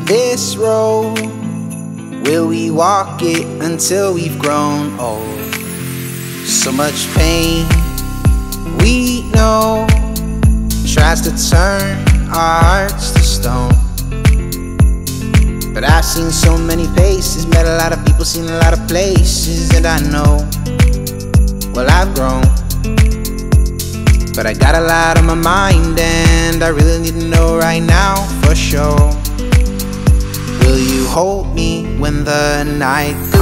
this road? Will we walk it until we've grown old? So much pain we know tries to turn our hearts to stone. But I've seen so many faces, met a lot of people, seen a lot of places, and I know, well, I've grown. But I got a lot on my mind, and I really need to know right now for sure. Will you hold me when the night